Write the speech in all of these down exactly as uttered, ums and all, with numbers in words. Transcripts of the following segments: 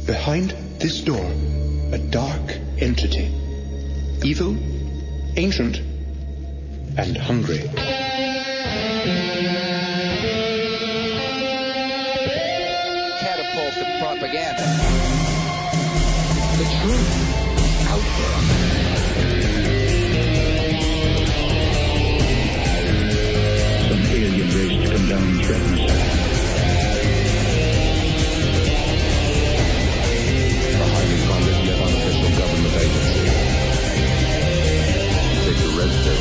Behind this door, a dark entity. Evil, ancient, and hungry. Catapulted propaganda. The truth out there. Some alien race to come down and threaten us. A highly funded yet unofficial government agency. Take the red pill.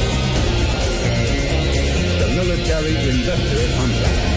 The military industrial complex.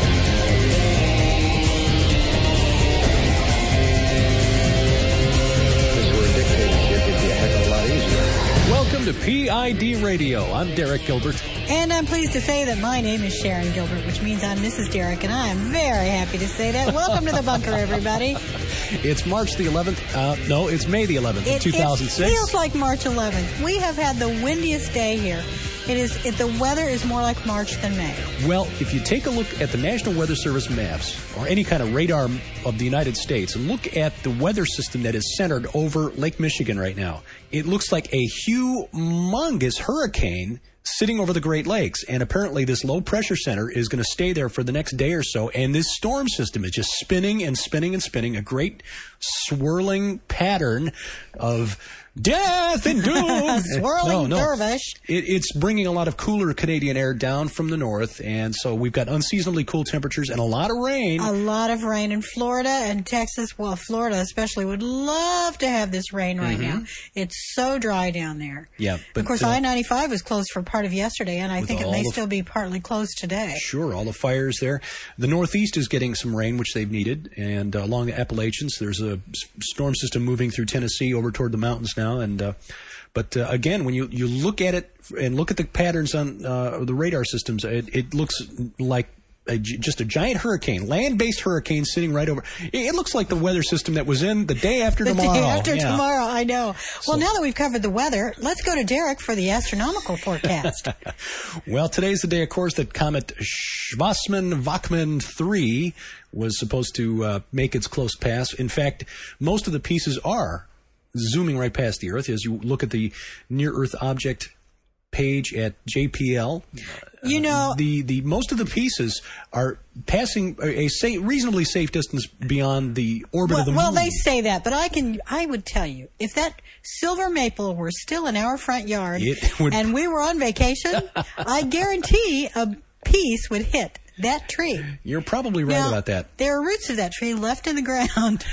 Welcome to P I D Radio. I'm Derek Gilbert. And I'm pleased to say that my name is Sharon Gilbert, which means I'm Missus Derek, and I'm very happy to say that. Welcome to the bunker, everybody. It's March the eleventh. Uh, no, it's May the eleventh, it, two thousand six. It feels like March eleventh. We have had the windiest day here. It is. It, the weather is more like March than May. Well, if you take a look at the National Weather Service maps or any kind of radar of the United States and look at the weather system that is centered over Lake Michigan right now, it looks like a humongous hurricane sitting over the Great Lakes. And apparently this low pressure center is going to stay there for the next day or so. And this storm system is just spinning and spinning and spinning, a great swirling pattern of death and doom. Swirling no, no. dervish. It, it's bringing a lot of cooler Canadian air down from the north, and so we've got unseasonably cool temperatures and a lot of rain. A lot of rain in Florida and Texas. Well, Florida especially would love to have this rain right mm-hmm. now. It's so dry down there. Yeah, but of course, uh, I ninety-five was closed for part of yesterday, and I think it may still be partly closed today. Sure, all the fires there. The Northeast is getting some rain, which they've needed, and uh, along the Appalachians, there's a storm system moving through Tennessee over toward the mountains now, and uh, But uh, again, when you, you look at it and look at the patterns on uh, the radar systems, it, it looks like a, just a giant hurricane, land-based hurricane sitting right over. It, it looks like the weather system that was in the day after the tomorrow. The day after yeah. tomorrow, I know. Well, so, now that we've covered the weather, let's go to Derek for the astronomical forecast. Well, today's the day, of course, that comet Schwarzmann-Wachmann three was supposed to uh, make its close pass. In fact, most of the pieces are zooming right past the Earth. As you look at the near-Earth object page at J P L, you know, uh, the the most of the pieces are passing a safe, reasonably safe distance beyond the orbit well, of the moon. Well, they say that, but I can I would tell you, if that silver maple were still in our front yard would... and we were on vacation, I guarantee a piece would hit that tree. You're probably right now, about that. There are roots of that tree left in the ground.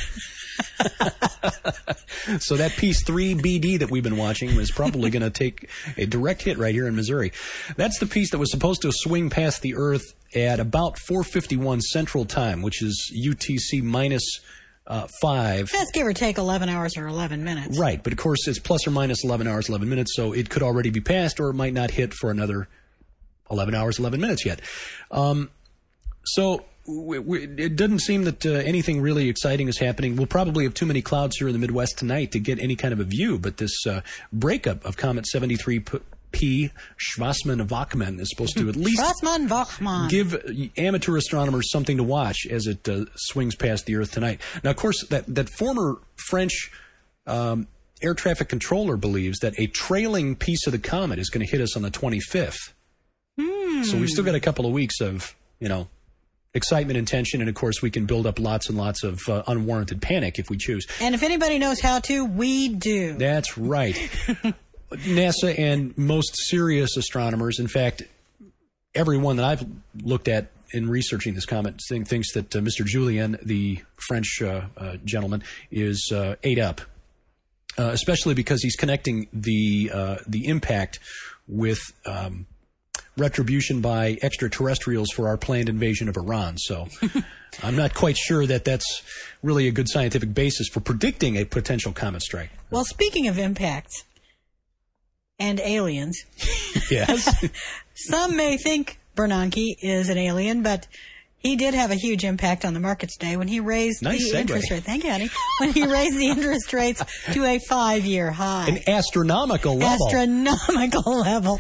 So that piece three B D that we've been watching is probably going to take a direct hit right here in Missouri. That's the piece that was supposed to swing past the Earth at about four fifty-one Central Time, which is U T C minus uh, five. That's give or take eleven hours or eleven minutes. Right, but of course it's plus or minus eleven hours, eleven minutes, so it could already be passed or it might not hit for another eleven hours, eleven minutes yet. Um, so... It doesn't seem that uh, anything really exciting is happening. We'll probably have too many clouds here in the Midwest tonight to get any kind of a view, but this uh, breakup of Comet seventy-three P Schwarzmann-Wachmann is supposed to at least give amateur astronomers something to watch as it uh, swings past the Earth tonight. Now, of course, that, that former French um, air traffic controller believes that a trailing piece of the comet is going to hit us on the twenty-fifth. Hmm. So we've still got a couple of weeks of, you know, excitement and tension, and of course we can build up lots and lots of uh, unwarranted panic if we choose. And if anybody knows how to, we do. That's right. NASA and most serious astronomers, in fact, everyone that I've looked at in researching this comet think, thinks that uh, Mister Julien, the French uh, uh, gentleman, is uh, ate up, uh, especially because he's connecting the uh, the impact with um, retribution by extraterrestrials for our planned invasion of Iran. So I'm not quite sure that that's really a good scientific basis for predicting a potential comet strike. Well, speaking of impacts and aliens, yes, some may think Bernanke is an alien, but He did have a huge impact on the markets today when he raised nice the segue. interest rate. Thank you, honey. When he raised the interest rates to a five-year high. An astronomical level. Astronomical level.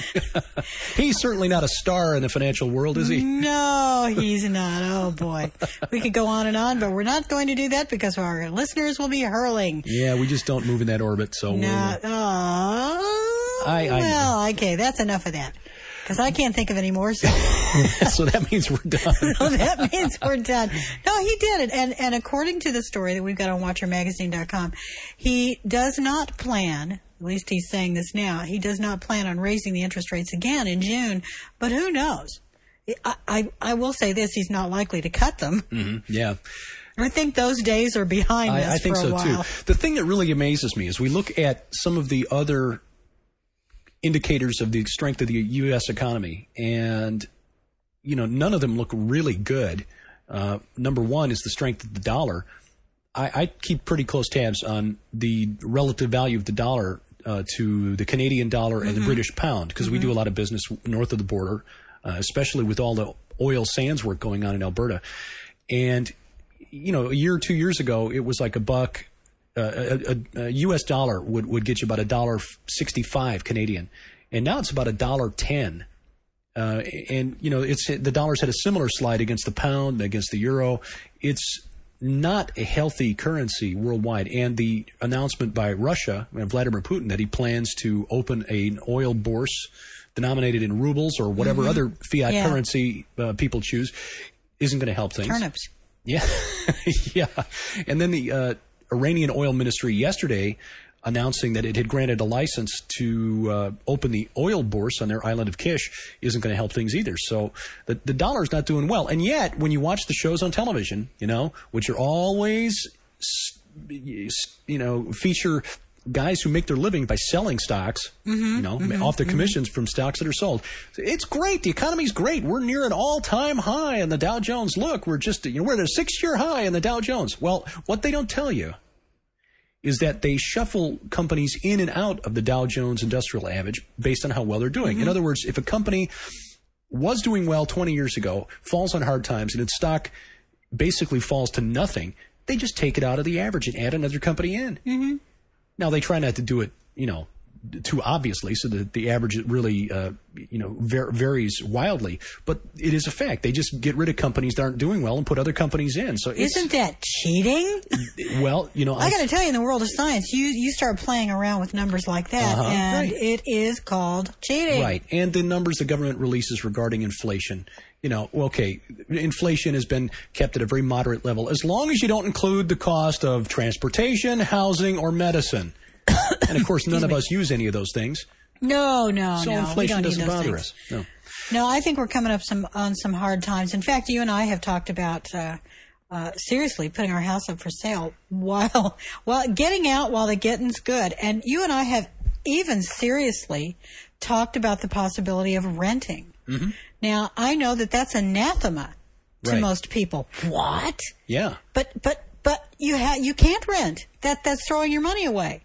He's certainly not a star in the financial world, is he? No, he's not. Oh, boy. We could go on and on, but we're not going to do that because our listeners will be hurling. Yeah, we just don't move in that orbit, so Not, we'll... oh, I, I, well, okay, that's enough of that. Because I can't think of any more. So. So that means we're done. So that means we're done. No, he did it. And and according to the story that we've got on watcher magazine dot com, he does not plan, at least he's saying this now, he does not plan on raising the interest rates again in June. But who knows? I, I, I will say this, he's not likely to cut them. Mm-hmm. Yeah. I think those days are behind us I, I think for a so while. too. The thing that really amazes me is we look at some of the other indicators of the strength of the U S economy, and you know, none of them look really good. Uh, number one is the strength of the dollar. I, I keep pretty close tabs on the relative value of the dollar uh, to the Canadian dollar and mm-hmm. the British pound, because mm-hmm. we do a lot of business north of the border, uh, especially with all the oil sands work going on in Alberta. And you know, a year or two years ago, it was like a buck. Uh, a, a, a U S dollar would, would get you about a dollar sixty-five Canadian, and now it's about a dollar ten. Uh, and you know, it's the dollar's had a similar slide against the pound, against the euro. It's not a healthy currency worldwide. And the announcement by Russia, Vladimir Putin, that he plans to open an oil bourse denominated in rubles or whatever mm-hmm. other fiat yeah. currency uh, people choose, isn't going to help things. Turnips. Yeah, yeah. And then the uh, Iranian oil ministry yesterday announcing that it had granted a license to uh, open the oil bourse on their island of Kish isn't going to help things either. So the, the dollar's not doing well. And yet, when you watch the shows on television, you know, which are always, you know, feature guys who make their living by selling stocks, mm-hmm, you know, mm-hmm, off their mm-hmm. commissions from stocks that are sold. It's great. The economy's great. We're near an all-time high in the Dow Jones. Look, we're just, you know, we're at a six-year high in the Dow Jones. Well, what they don't tell you is that they shuffle companies in and out of the Dow Jones Industrial Average based on how well they're doing. Mm-hmm. In other words, if a company was doing well twenty years ago, falls on hard times, and its stock basically falls to nothing, they just take it out of the average and add another company in. Mm-hmm. Now, they try not to do it, you know, too obviously, so that the average really, uh, you know, var- varies wildly. But it is a fact. They just get rid of companies that aren't doing well and put other companies in. So it's, isn't that cheating? Well, you know, I got to tell you, in the world of science, you you start playing around with numbers like that, uh-huh, and right. it is called cheating. Right. And the numbers the government releases regarding inflation. You know, okay, inflation has been kept at a very moderate level as long as you don't include the cost of transportation, housing, or medicine. And, of course, none of us use any of those things. No, no, so no. inflation we don't doesn't need those bother things. us. No. No, I think we're coming up some on some hard times. In fact, you and I have talked about uh, uh, seriously putting our house up for sale while while getting out while the getting's good. And you and I have even seriously talked about the possibility of renting. Mm-hmm. Now, I know that that's anathema to right. most people. What? Yeah. But but but you ha- you can't rent. That that's throwing your money away.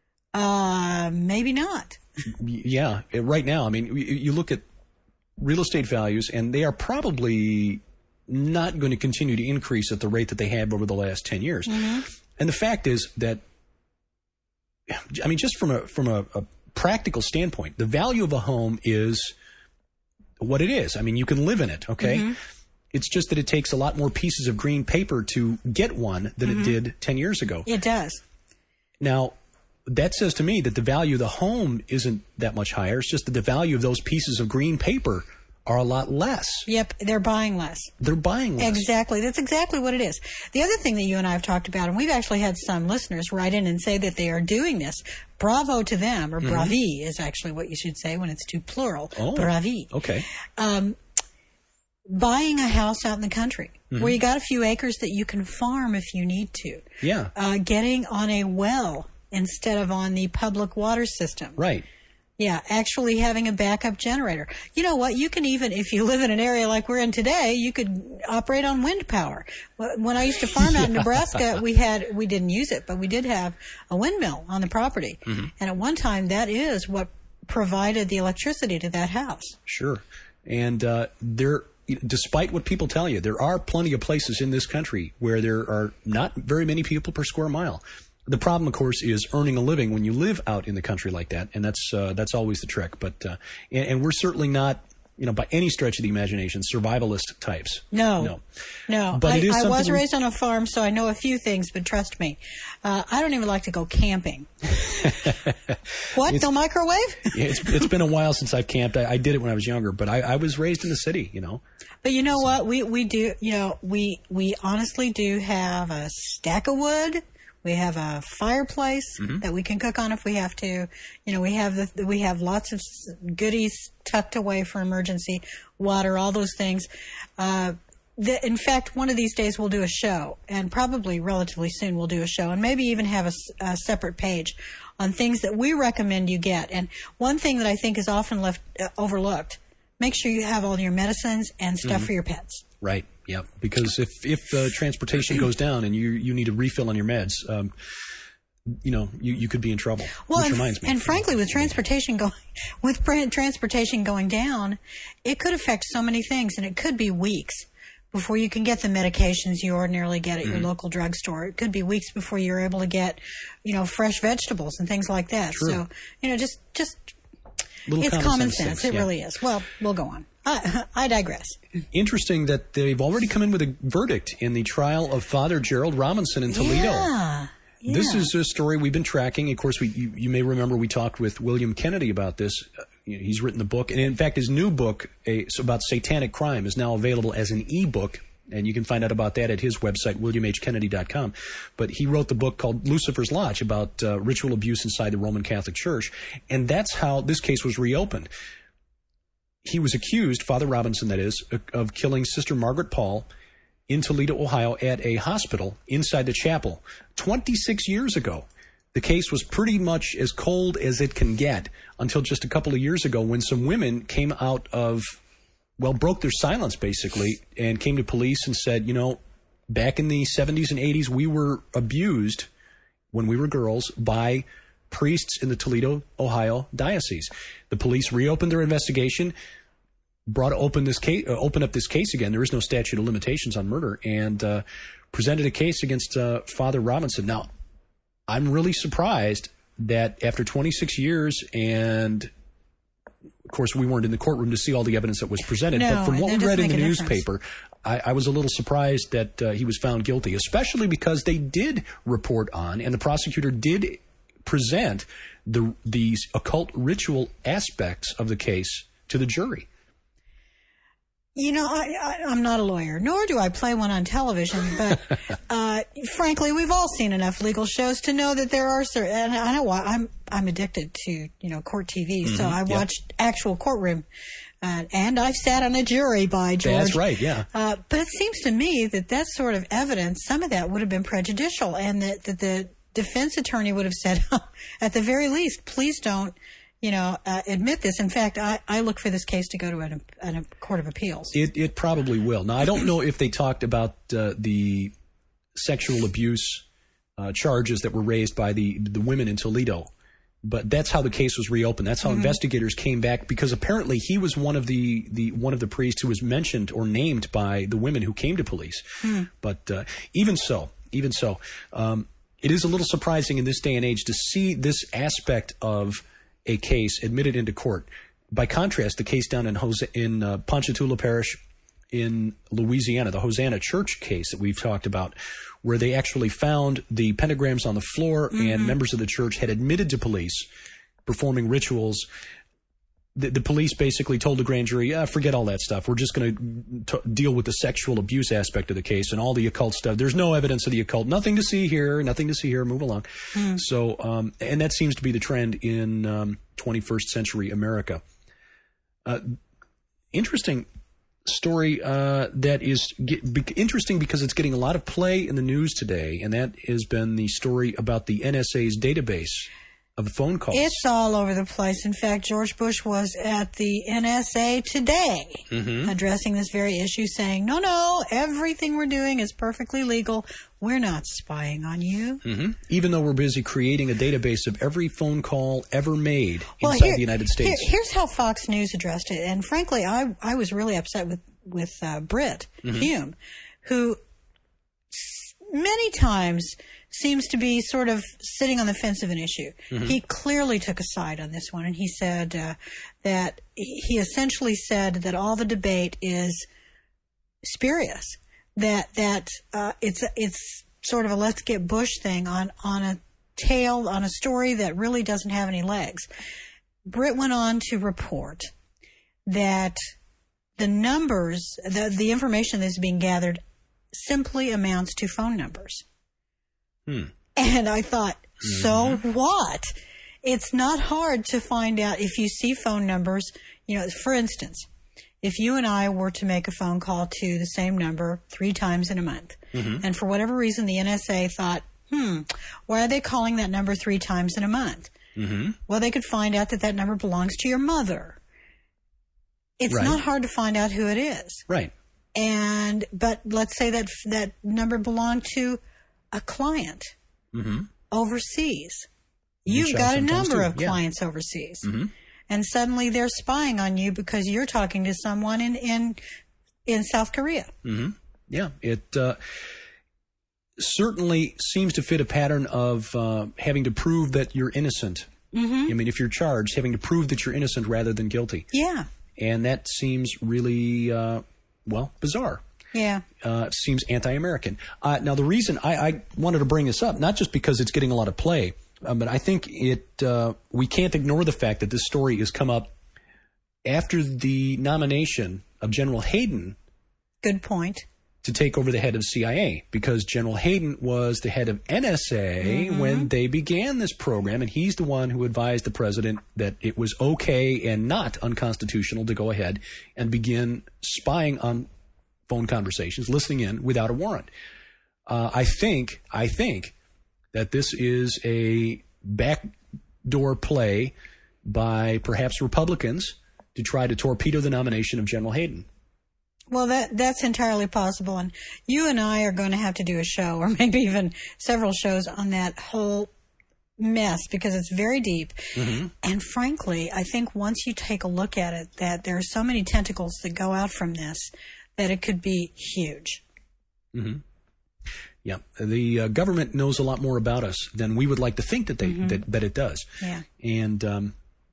Uh, maybe not. Yeah. Right now, I mean, you look at real estate values, and they are probably not going to continue to increase at the rate that they have over the last ten years. Mm-hmm. And the fact is that, I mean, just from a from a, a practical standpoint, the value of a home is what it is. I mean, you can live in it, okay? Mm-hmm. It's just that it takes a lot more pieces of green paper to get one than mm-hmm. it did ten years ago. It does. Now, that says to me that the value of the home isn't that much higher. It's just that the value of those pieces of green paper are a lot less. Yep, they're buying less. They're buying less. Exactly. That's exactly what it is. The other thing that you and I have talked about, and we've actually had some listeners write in and say that they are doing this. Bravo to them, or mm-hmm. bravi is actually what you should say when it's too plural. Oh, bravi. Okay. Um, buying a house out in the country mm-hmm. where you got a few acres that you can farm if you need to. Yeah. Uh, getting on a well instead of on the public water system. Right. Yeah, actually having a backup generator. You know what? You can even, if you live in an area like we're in today, you could operate on wind power. When I used to farm out in yeah. Nebraska, we had, we didn't use it, but we did have a windmill on the property. Mm-hmm. And at one time, that is what provided the electricity to that house. Sure. And uh, there despite what people tell you, there are plenty of places in this country where there are not very many people per square mile. The problem, of course, is earning a living when you live out in the country like that, and that's uh, that's always the trick. But uh, and, and we're certainly not, you know, by any stretch of the imagination, survivalist types. No, no, no. But I, it is I was we... raised on a farm, so I know a few things. But trust me, uh, I don't even like to go camping. What? It's, no microwave? it's, it's been a while since I've camped. I, I did it when I was younger, but I, I was raised in the city, you know. But you know so. what? We we do. You know, we we honestly do have a stack of wood. We have a fireplace mm-hmm. that we can cook on if we have to. You know, we have the we have lots of goodies tucked away for emergency water, all those things. Uh, the, in fact, one of these days we'll do a show, and probably relatively soon we'll do a show, and maybe even have a, a separate page on things that we recommend you get. And one thing that I think is often left uh, overlooked: make sure you have all your medicines and stuff mm-hmm. for your pets. Right. Yeah, because if if uh, transportation goes down and you you need a refill on your meds, um, you know, you, you could be in trouble. Well, which and, reminds me, and frankly, with transportation going with transportation going down, it could affect so many things, and it could be weeks before you can get the medications you ordinarily get at mm-hmm. your local drugstore. It could be weeks before you're able to get, you know, fresh vegetables and things like that. True. So, you know, just just Little it's common common sense. sense. It yeah. really is. Well, we'll go on. I, I digress. Interesting that they've already come in with a verdict in the trial of Father Gerald Robinson in Toledo. Yeah, yeah. This is a story we've been tracking. Of course, we you, you may remember we talked with William Kennedy about this. Uh, you know, he's written the book, and in fact, his new book a, about satanic crime is now available as an e-book, and you can find out about that at his website, william h kennedy dot com. But he wrote the book called Lucifer's Lodge about uh, ritual abuse inside the Roman Catholic Church, and that's how this case was reopened. He was accused, Father Robinson that is, of killing Sister Margaret Paul in Toledo, Ohio, at a hospital inside the chapel twenty-six years ago. The case was pretty much as cold as it can get until just a couple of years ago when some women came out of, well, broke their silence, basically, and came to police and said, you know, back in the seventies and eighties, we were abused when we were girls by priests in the Toledo, Ohio diocese. The police reopened their investigation, brought open this case, uh, opened up this case again. There is no statute of limitations on murder, and uh, presented a case against uh, Father Robinson. Now, I'm really surprised that after twenty-six years, and of course we weren't in the courtroom to see all the evidence that was presented, no, but from what we read in the newspaper, I, I was a little surprised that uh, he was found guilty, especially because they did report on, and the prosecutor did present the these occult ritual aspects of the case to the jury. You know, I, I, I'm not a lawyer, nor do I play one on television, but uh, frankly, we've all seen enough legal shows to know that there are certain, and I know why, I'm I'm addicted to, you know, court T V, mm-hmm, so I yeah. watched actual courtroom, uh, and I've sat on a jury, by George. That's right, yeah. Uh, but it seems to me that that sort of evidence, some of that would have been prejudicial, and that, that the defense attorney would have said, at the very least, please don't, you know, uh, admit this. In fact, I, I look for this case to go to an, an, a court of appeals. It, it probably will. Now, I don't know if they talked about uh, the sexual abuse uh, charges that were raised by the, the women in Toledo, but that's how the case was reopened. That's how mm-hmm. investigators came back, because apparently he was one of the, the one of the priests who was mentioned or named by the women who came to police. Mm. But uh, even so, even so, um, it is a little surprising in this day and age to see this aspect of a case admitted into court. By contrast, the case down in Jose, in uh, Ponchatoula Parish in Louisiana, the Hosanna Church case that we've talked about, where they actually found the pentagrams on the floor mm-hmm. and members of the church had admitted to police performing rituals. The, the police basically told the grand jury, yeah, forget all that stuff. We're just going to deal with the sexual abuse aspect of the case and all the occult stuff. There's no evidence of the occult. Nothing to see here. Nothing to see here. Move along. Mm. So, um, and that seems to be the trend in um, twenty-first century America. Uh, interesting story uh, that is get, be, interesting because it's getting a lot of play in the news today, and that has been the story about the N S A's database. of phone calls. It's all over the place. In fact, George Bush was at the N S A today mm-hmm. addressing this very issue, saying, no, no, everything we're doing is perfectly legal. We're not spying on you. Mm-hmm. Even though we're busy creating a database of every phone call ever made well, inside here, the United States. Here, here's how Fox News addressed it. And frankly, I, I was really upset with, with uh, Britt mm-hmm. Hume, who many times seems to be sort of sitting on the fence of an issue. Mm-hmm. He clearly took a side on this one, and he said uh, that he essentially said that all the debate is spurious, that that uh, it's it's sort of a let's get Bush thing on, on a tale, on a story that really doesn't have any legs. Britt went on to report that the numbers, the, the information that's being gathered simply amounts to phone numbers. Hmm. And I thought, mm-hmm. so what? It's not hard to find out if you see phone numbers. You know, for instance, if you and I were to make a phone call to the same number three times in a month, mm-hmm. and for whatever reason the N S A thought, hmm, why are they calling that number three times in a month? Mm-hmm. Well, they could find out that that number belongs to your mother. It's right. not hard to find out who it is. Right. And, but let's say that that number belonged to a client mm-hmm. overseas. You've got a number of yeah. clients overseas. Mm-hmm. And suddenly they're spying on you because you're talking to someone in, in, in South Korea. Mm-hmm. Yeah. It uh, certainly seems to fit a pattern of uh, having to prove that you're innocent. Mm-hmm. I mean, if you're charged, having to prove that you're innocent rather than guilty. Yeah. And that seems really, uh, well, bizarre. Yeah. Uh, seems anti-American. Uh, now, the reason I, I wanted to bring this up, not just because it's getting a lot of play, uh, but I think it uh, we can't ignore the fact that this story has come up after the nomination of General Hayden. Good point. To take over the head of C I A, because General Hayden was the head of N S A mm-hmm. when they began this program, and he's the one who advised the president that it was okay and not unconstitutional to go ahead and begin spying on phone conversations, listening in without a warrant. Uh, I think, I think that this is a backdoor play by perhaps Republicans to try to torpedo the nomination of General Hayden. Well, that that's entirely possible, and you and I are going to have to do a show, or maybe even several shows, on that whole mess, because it's very deep. Mm-hmm. And frankly, I think once you take a look at it, that there are so many tentacles that go out from this that it could be huge. Mm-hmm. Yeah, the uh, government knows a lot more about us than we would like to think that they mm-hmm. that, that it does. Yeah, and um,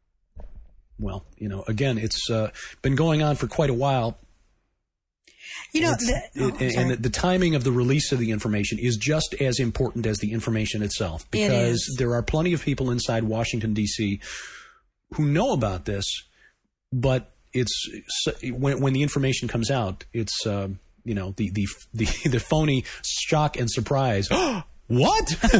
well, you know, again, it's uh, been going on for quite a while. You know, the, oh, it, and the, the timing of the release of the information is just as important as the information itself, because it there are plenty of people inside Washington, D C who know about this, but it's when, when the information comes out, it's, uh, you know, the, the, the, the phony shock and surprise. What?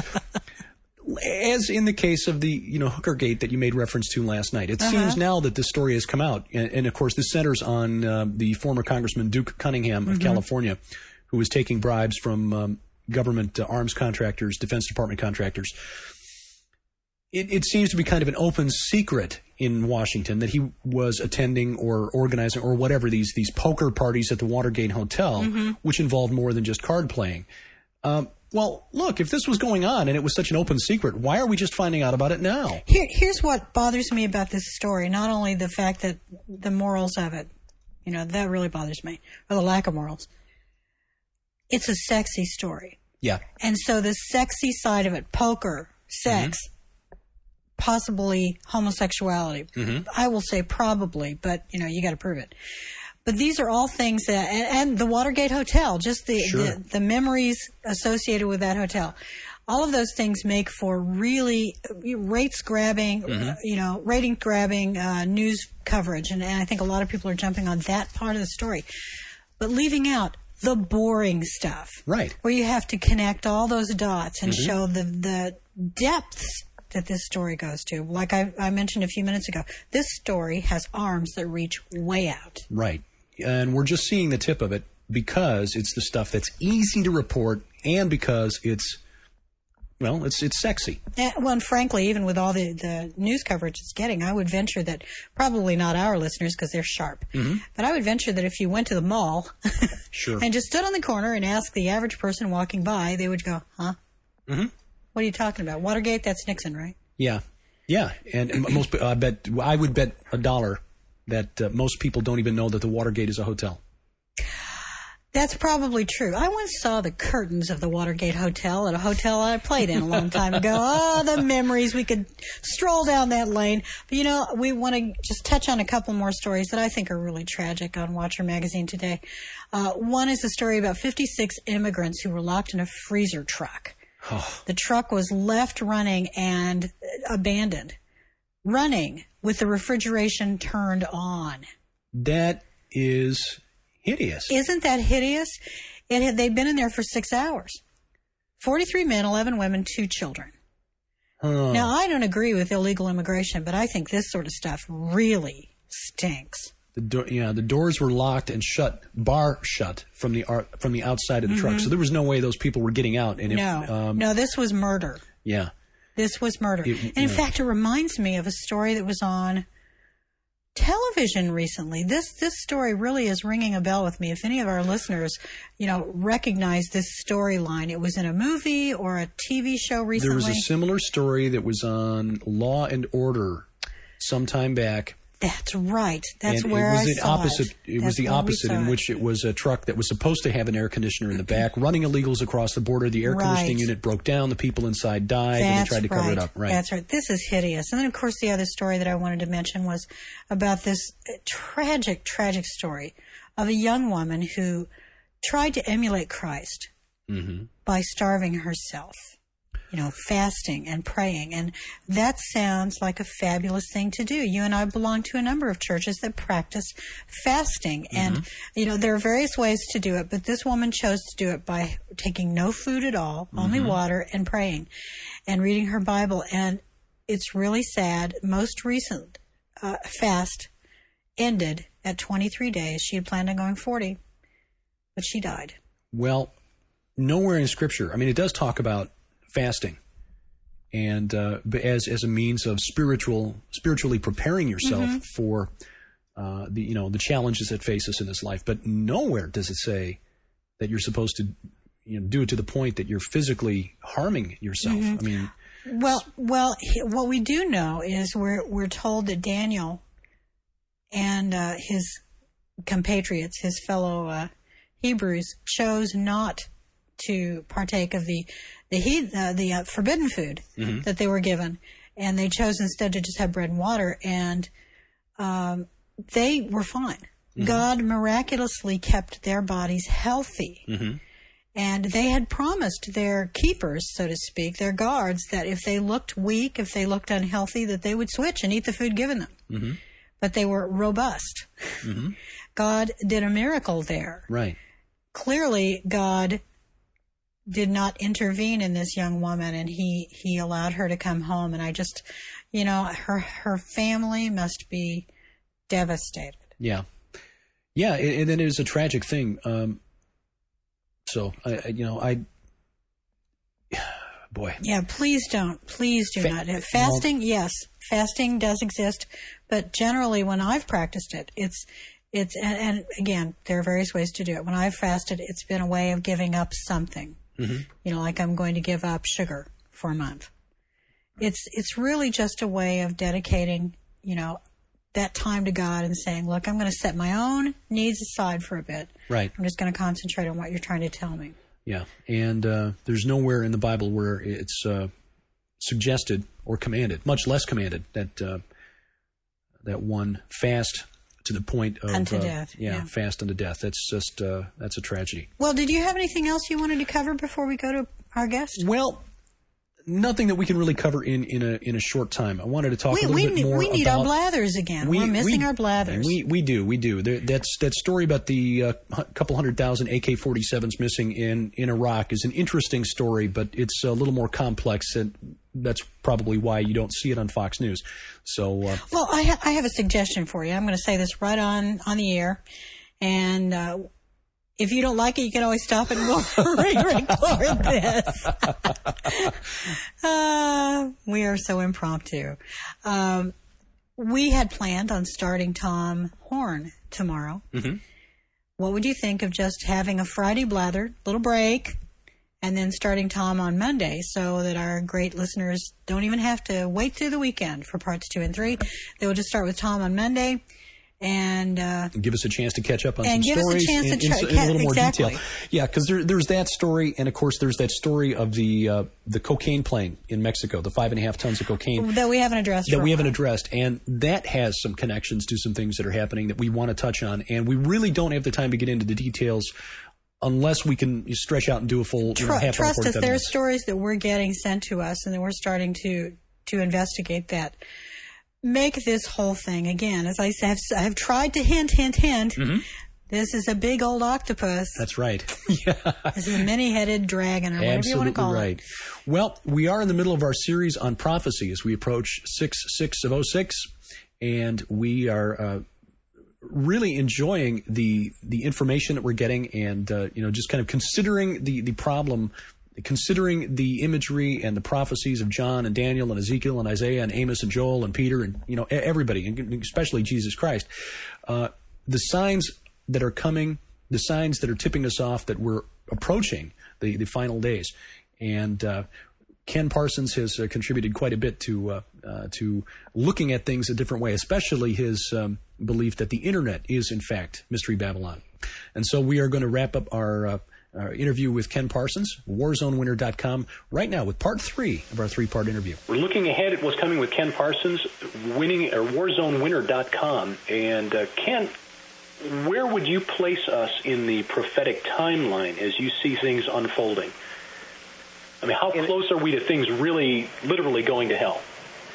As in the case of the, you know, Hookergate that you made reference to last night. It uh-huh. seems now that this story has come out. And, and of course, this centers on uh, the former Congressman Duke Cunningham of mm-hmm. California, who was taking bribes from um, government uh, arms contractors, Defense Department contractors. It, it seems to be kind of an open secret in Washington that he was attending or organizing or whatever these, these poker parties at the Watergate Hotel, mm-hmm. which involved more than just card playing. Um, Well, look, if this was going on and it was such an open secret, why are we just finding out about it now? Here, here's what bothers me about this story. Not only the fact that the morals of it, you know, that really bothers me, or the lack of morals. It's a sexy story. Yeah. And so the sexy side of it, poker, sex, mm-hmm. possibly homosexuality. Mm-hmm. I will say probably, but, you know, you got to prove it. But these are all things that, and, and the Watergate Hotel, just the, sure. the the memories associated with that hotel, all of those things make for really rates grabbing, mm-hmm. uh, you know, rating grabbing uh, news coverage, and, and I think a lot of people are jumping on that part of the story, but leaving out the boring stuff, right? Where you have to connect all those dots and mm-hmm. show the the depths that this story goes to. Like I, I mentioned a few minutes ago, this story has arms that reach way out. Right. And we're just seeing the tip of it because it's the stuff that's easy to report and because it's Well, it's it's sexy. Uh, well, and frankly, even with all the, the news coverage it's getting, I would venture that probably not our listeners because they're sharp, mm-hmm. but I would venture that if you went to the mall sure. and just stood on the corner and asked the average person walking by, they would go, huh? Mm-hmm. What are you talking about? Watergate? That's Nixon, right? Yeah. Yeah. And, and most, I bet, I would bet a dollar that uh, most people don't even know that the Watergate is a hotel. That's probably true. I once saw the curtains of the Watergate Hotel at a hotel I played in a long time ago. Oh, the memories. We could stroll down that lane. But, you know, we want to just touch on a couple more stories that I think are really tragic on Watcher Magazine today. Uh, one is a story about fifty-six immigrants who were locked in a freezer truck. Oh. The truck was left running and abandoned, running with the refrigeration turned on. That is hideous. Isn't that hideous? It had, they'd been in there for six hours. forty-three men, eleven women, two children. Huh. Now, I don't agree with illegal immigration, but I think this sort of stuff really stinks. The do- yeah, the doors were locked and shut, bar shut from the ar- from the outside of the mm-hmm. truck. So there was no way those people were getting out. And if, no, um, no, this was murder. Yeah. This was murder. It, and in yeah. fact, it reminds me of a story that was on television recently. This this story really is ringing a bell with me. If any of our listeners, you know, recognize this storyline, it was in a movie or a T V show recently. There was a similar story that was on Law and Order some time back. That's right. That's and where it was I the saw opposite, it. It That's was the opposite in it. which it was a truck that was supposed to have an air conditioner in the back, running illegals across the border. The air right. conditioning unit broke down. The people inside died, That's and they tried to cover right. it up. Right. That's right. This is hideous. And then, of course, the other story that I wanted to mention was about this tragic, tragic story of a young woman who tried to emulate Christ mm-hmm. by starving herself. You know, fasting and praying. And that sounds like a fabulous thing to do. You and I belong to a number of churches that practice fasting. Mm-hmm. And, you know, there are various ways to do it, but this woman chose to do it by taking no food at all, mm-hmm. only water, and praying and reading her Bible. And it's really sad. Most recent uh, fast ended at twenty-three days. She had planned on going forty, but she died. Well, nowhere in Scripture, I mean, it does talk about fasting, and uh, as as a means of spiritual spiritually preparing yourself mm-hmm. for uh, the you know the challenges that face us in this life. But nowhere does it say that you're supposed to you know do it to the point that you're physically harming yourself. Mm-hmm. I mean, well, well, what we do know is we're we're told that Daniel and uh, his compatriots, his fellow uh, Hebrews, chose not to partake of the the heat, uh, the uh, forbidden food mm-hmm. that they were given, and they chose instead to just have bread and water, and um, they were fine. Mm-hmm. God miraculously kept their bodies healthy, mm-hmm. and they had promised their keepers, so to speak, their guards, that if they looked weak, if they looked unhealthy, that they would switch and eat the food given them. Mm-hmm. But they were robust. Mm-hmm. God did a miracle there. Right. Clearly, God did not intervene in this young woman, and he, he allowed her to come home. And I just, you know, her her family must be devastated. Yeah. Yeah, and, and then it was a tragic thing. Um, so, I, you know, I, boy. Yeah, please don't. Please do Fa- not. Fasting, well, yes, fasting does exist, but generally when I've practiced it, it's, it's, and, and again, there are various ways to do it. When I've fasted, it's been a way of giving up something. Mm-hmm. You know, like I'm going to give up sugar for a month. It's it's really just a way of dedicating, you know, that time to God and saying, look, I'm going to set my own needs aside for a bit. Right. I'm just going to concentrate on what you're trying to tell me. Yeah, and uh, there's nowhere in the Bible where it's uh, suggested or commanded, much less commanded, that uh, that one fast to the point of unto uh, death. Yeah, yeah, fast unto death. That's just uh, that's a tragedy. Well, did you have anything else you wanted to cover before we go to our guest? Well, nothing that we can really cover in, in a in a short time. I wanted to talk we, a little we bit need, more. We need about, our blathers again. We, We're missing we, our blathers. We we do we do. There, that's that story about the uh, couple hundred thousand A K forty-sevens missing in, in Iraq is an interesting story, but it's a little more complex, and that's probably why you don't see it on Fox News. So, uh, well, I ha- I have a suggestion for you. I'm going to say this right on on the air, and uh, If you don't like it, you can always stop and we'll re-record this. uh, we are so impromptu. Um, we had planned on starting Tom Horn tomorrow. Mm-hmm. What would you think of just having a Friday blather, little break, and then starting Tom on Monday so that our great listeners don't even have to wait through the weekend for parts two and three? They will just start with Tom on Monday. And, uh, and give us a chance to catch up on and some give stories us a chance in, to in, ch- in a little more exactly. detail. Yeah, because there, there's that story, and of course there's that story of the uh, the cocaine plane in Mexico, the five and a half tons of cocaine that we haven't addressed. That for we a haven't while. addressed, and that has some connections to some things that are happening that we want to touch on, and we really don't have the time to get into the details unless we can stretch out and do a full you know, half Trust hour. us, there are stories that we're getting sent to us, and that we're starting to to investigate that. Make this whole thing, again, as I have, I have tried to hint, hint, hint, mm-hmm. This is a big old octopus. That's right. Yeah. This is a many-headed dragon, or whatever Absolutely you want to call right. it. Well, we are in the middle of our series on prophecy as we approach six six of oh six, and we are uh, really enjoying the the information that we're getting, and uh, you know, just kind of considering the, the problem, considering the imagery and the prophecies of John and Daniel and Ezekiel and Isaiah and Amos and Joel and Peter and, you know, everybody, and especially Jesus Christ. Uh, the signs that are coming, the signs that are tipping us off that we're approaching the, the final days. And uh, Ken Parsons has uh, contributed quite a bit to uh, uh, to looking at things a different way, especially his um, belief that the Internet is, in fact, Mystery Babylon. And so we are going to wrap up our uh, Our interview with Ken Parsons, warzone winner dot com, right now with part three of our three-part interview. We're looking ahead at what's coming with Ken Parsons, winning or warzone winner dot com. And uh, Ken, where would you place us in the prophetic timeline as you see things unfolding? I mean, how close are we to things really, literally going to hell?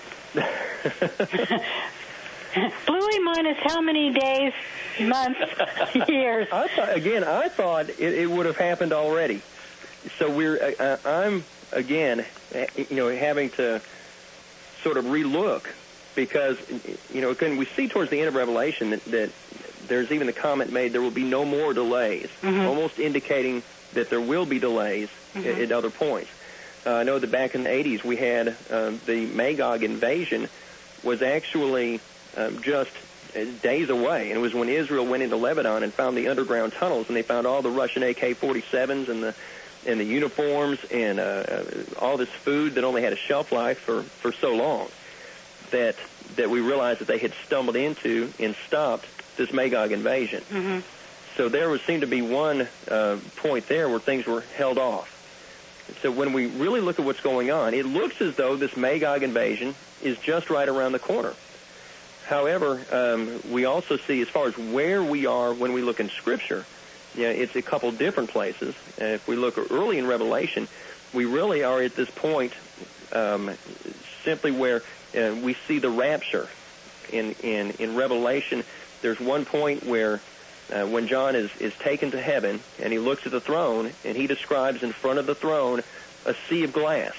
Bluey minus how many days, months, years? I thought, again, I thought it, it would have happened already. So we're, uh, I'm, again, you know, having to sort of relook because, you know, again, we see towards the end of Revelation that, that there's even the comment made there will be no more delays, mm-hmm. almost indicating that there will be delays mm-hmm. at, at other points. Uh, I know that back in the eighties we had uh, the Magog invasion was actually um, just days away, and it was when Israel went into Lebanon and found the underground tunnels, and they found all the Russian A K forty-sevens and the and the uniforms and uh, all this food that only had a shelf life for, for so long that that we realized that they had stumbled into and stopped this Magog invasion. Mm-hmm. So there was seemed to be one uh, point there where things were held off. So when we really look at what's going on, it looks as though this Magog invasion is just right around the corner. However, um, we also see as far as where we are when we look in Scripture, yeah, it's a couple different places. Uh, if we look early in Revelation, we really are at this point um, simply where uh, we see the rapture. In, in, in Revelation, there's one point where uh, when John is, is taken to heaven and he looks at the throne and he describes in front of the throne a sea of glass.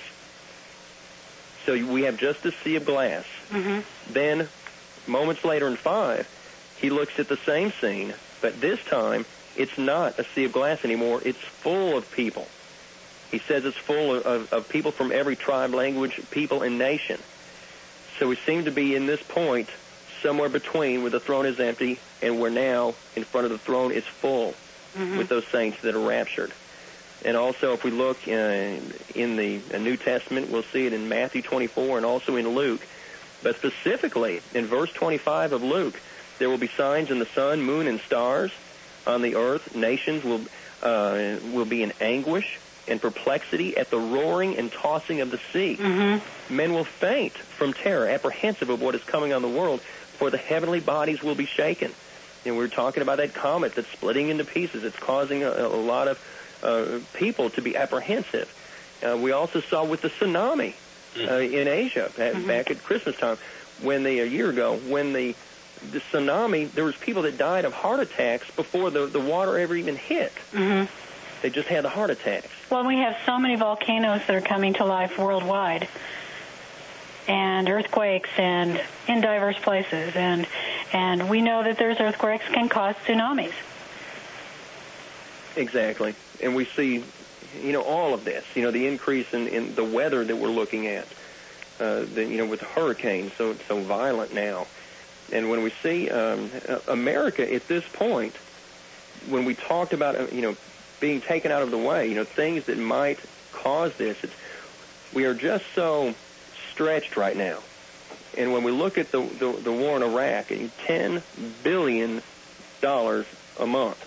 So we have just a sea of glass. Mm-hmm. Then moments later in five, he looks at the same scene, but this time it's not a sea of glass anymore. It's full of people. He says it's full of, of, of people from every tribe, language, people, and nation. So we seem to be in this point somewhere between where the throne is empty and where now in front of the throne is full mm-hmm. with those saints that are raptured. And also if we look uh, in the New Testament, we'll see it in Matthew twenty-four and also in Luke. But specifically, in verse twenty-five of Luke, there will be signs in the sun, moon, and stars. On the earth, nations will uh, will be in anguish and perplexity at the roaring and tossing of the sea. Mm-hmm. Men will faint from terror, apprehensive of what is coming on the world, for the heavenly bodies will be shaken. And we're talking about that comet that's splitting into pieces. It's causing a, a lot of uh, people to be apprehensive. Uh, we also saw with the tsunami uh, in Asia mm-hmm. back at Christmas time, when the a year ago, when the the tsunami, there was people that died of heart attacks before the, the water ever even hit. Mm-hmm. They just had the heart attacks. Well, we have so many volcanoes that are coming to life worldwide, and earthquakes and in diverse places, and and we know that those earthquakes can cause tsunamis. Exactly. And we see, you know, all of this, you know, the increase in, in the weather that we're looking at, uh, the, you know, with the hurricanes so, so violent now. And when we see um, America at this point, when we talked about, you know, being taken out of the way, you know, things that might cause this, it's, we are just so stretched right now. And when we look at the, the, the war in Iraq, ten billion dollars a month.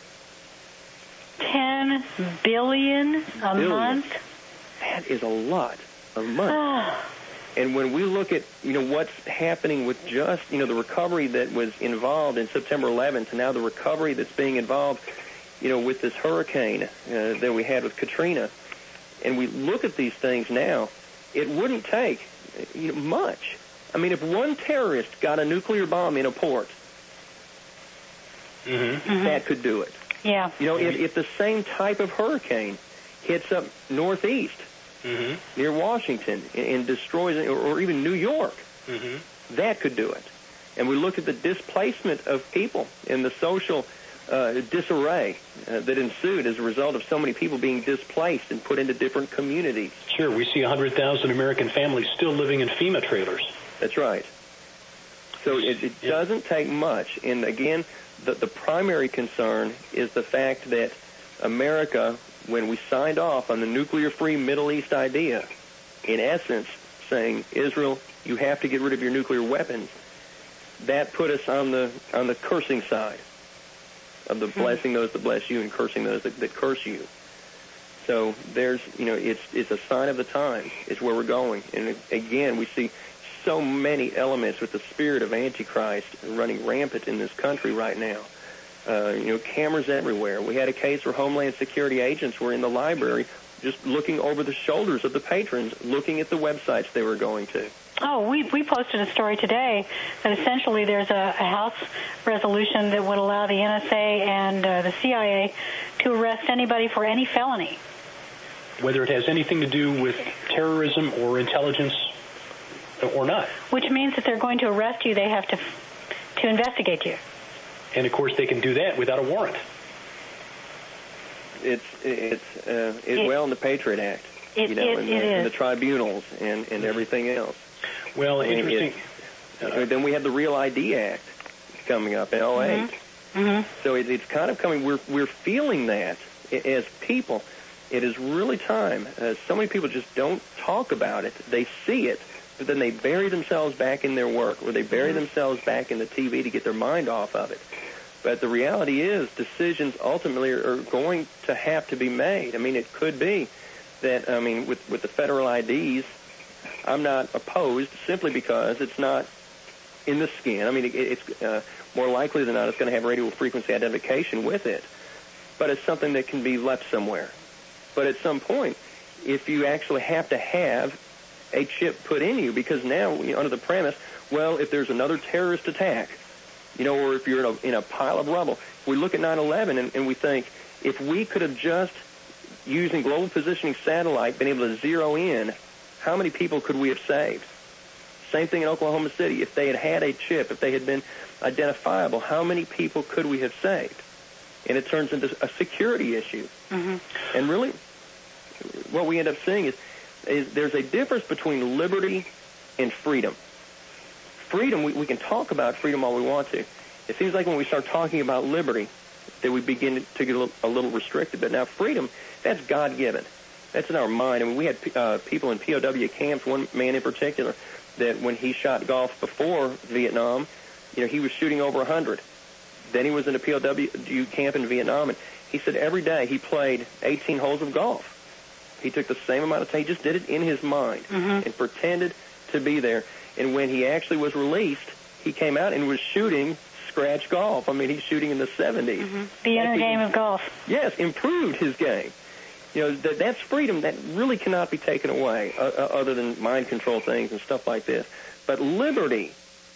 ten billion dollars a billion. month? That is a lot of money. And when we look at, you know, what's happening with just, you know, the recovery that was involved in September eleventh, and now the recovery that's being involved, you know, with this hurricane uh, that we had with Katrina, and we look at these things now, it wouldn't take, you know, much. I mean, if one terrorist got a nuclear bomb in a port, mm-hmm. Mm-hmm. that could do it. Yeah. You know, if, if the same type of hurricane hits up northeast, mm-hmm. near Washington, and, and destroys, or, or even New York, mm-hmm. that could do it. And we look at the displacement of people and the social uh, disarray uh, that ensued as a result of so many people being displaced and put into different communities. Sure, we see one hundred thousand American families still living in FEMA trailers. That's right. So it, it doesn't take much. And again, the, the primary concern is the fact that America, when we signed off on the nuclear-free Middle East idea, in essence saying, Israel, you have to get rid of your nuclear weapons, that put us on the on the cursing side of the blessing those that bless you and cursing those that, that curse you. So there's, you know, it's it's a sign of the times. It's where we're going. And again, we see so many elements with the spirit of Antichrist running rampant in this country right now. Uh, you know, cameras everywhere. We had a case where Homeland Security agents were in the library just looking over the shoulders of the patrons, looking at the websites they were going to. Oh, we we posted a story today that essentially there's a, a House resolution that would allow the N S A and uh, the C I A to arrest anybody for any felony. Whether it has anything to do with terrorism or intelligence or not. Which means that they're going to arrest you, they have to to investigate you. And, of course, they can do that without a warrant. It's, it's uh, it, it, well in the Patriot Act, it, you know, it, and, it the, and the is. tribunals and, and everything else. Well, and interesting. Uh, then we have the Real I D Act coming up in oh eight. Mm-hmm. Mm-hmm. So it, it's kind of coming. We're we're feeling that as people. It is really time. Uh, so many people just don't talk about it. They see it, but then they bury themselves back in their work, or they bury mm-hmm. themselves back in the T V to get their mind off of it. But the reality is decisions ultimately are going to have to be made. I mean, it could be that, I mean, with, with the federal I Ds, I'm not opposed simply because it's not in the skin. I mean, it, it's uh, more likely than not it's going to have radio frequency identification with it. But it's something that can be left somewhere. But at some point, if you actually have to have a chip put in you, because now, you know, under the premise, well, if there's another terrorist attack, you know, or if you're in a, in a pile of rubble, we look at nine eleven and, and we think, if we could have just, using global positioning satellite, been able to zero in, how many people could we have saved? Same thing in Oklahoma City. If they had had a chip, if they had been identifiable, how many people could we have saved? And it turns into a security issue. Mm-hmm. And really, what we end up seeing is, is there's a difference between liberty and freedom. Freedom, we, we can talk about freedom all we want to. It seems like when we start talking about liberty that we begin to get a little, a little restricted. But now freedom, that's God-given. That's in our mind. I mean, we had uh, people in P O W camps, one man in particular, that when he shot golf before Vietnam, you know, he was shooting over one hundred. Then he was in a P O W camp in Vietnam, and he said every day he played eighteen holes of golf. He took the same amount of time. He just did it in his mind mm-hmm. and pretended to be there. And when he actually was released, he came out and was shooting scratch golf. I mean, he's shooting in the seventies. Mm-hmm. The inner game of golf. Yes, improved his game. You know, that, that's freedom that really cannot be taken away, uh, uh, other than mind control things and stuff like this. But liberty,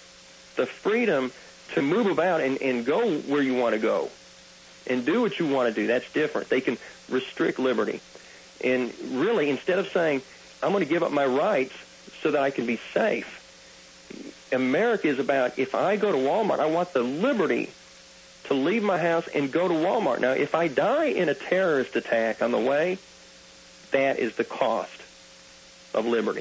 the freedom to move about and, and go where you want to go and do what you want to do, that's different. They can restrict liberty. And really, instead of saying, I'm going to give up my rights so that I can be safe, America is about, if I go to Walmart, I want the liberty to leave my house and go to Walmart. Now, if I die in a terrorist attack on the way, that is the cost of liberty.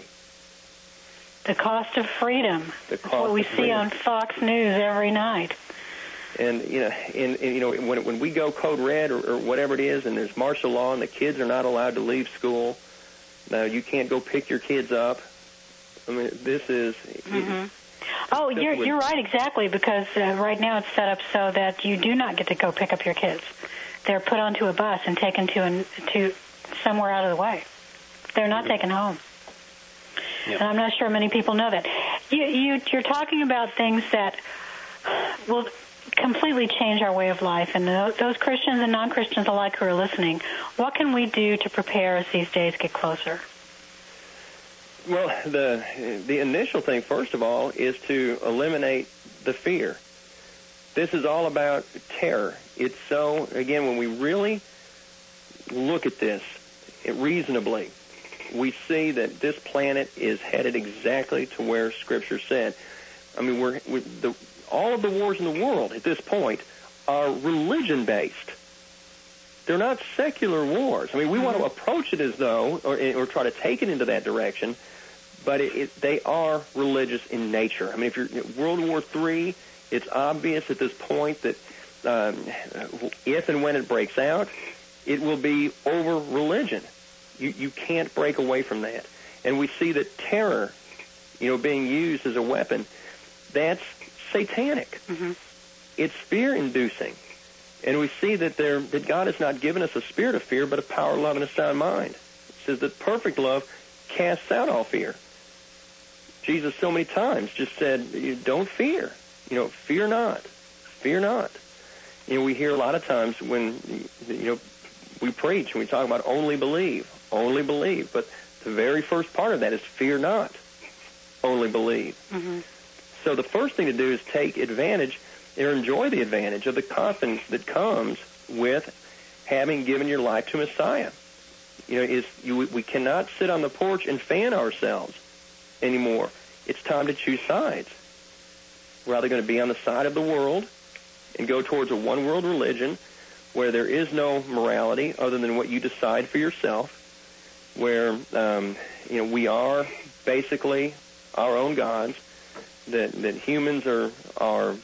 The cost of freedom. The cost That's what we of see freedom. on Fox News every night. And you know, and, and you know, when when we go code red or, or whatever it is, and there's martial law, and the kids are not allowed to leave school. Now you can't go pick your kids up. I mean, this is. Mm-hmm. Oh, you're you're right, exactly, because uh, right now it's set up so that you do not get to go pick up your kids. They're put onto a bus and taken to an, to somewhere out of the way. They're not taken home. Yep. And I'm not sure many people know that. You, you, you're talking about things that will completely change our way of life. And those Christians and non-Christians alike who are listening, what can we do to prepare as these days get closer? Well, the the initial thing, first of all, is to eliminate the fear. This is all about terror. It's so, again, when we really look at this it reasonably, we see that this planet is headed exactly to where Scripture said. I mean, we're, we, the, all of the wars in the world at this point are religion-based. They're not secular wars. I mean, we want to approach it as though, or, or try to take it into that direction, but it, it, they are religious in nature. I mean, if you're World War Three, it's obvious at this point that um, if and when it breaks out, it will be over religion. You, you can't break away from that. And we see that terror, you know, being used as a weapon, that's satanic. Mm-hmm. It's fear-inducing. And we see that there that God has not given us a spirit of fear, but a power, love, and a sound mind. It says that perfect love casts out all fear. Jesus so many times just said, don't fear. You know, fear not. Fear not. You know, we hear a lot of times when, you know, we preach and we talk about only believe, only believe. But the very first part of that is fear not, only believe. Mm-hmm. So the first thing to do is take advantage or enjoy the advantage of the confidence that comes with having given your life to Messiah. You know, is you, we cannot sit on the porch and fan ourselves anymore. It's time to choose sides. We're either going to be on the side of the world and go towards a one-world religion where there is no morality other than what you decide for yourself, where um, you know we are basically our own gods, that that humans are are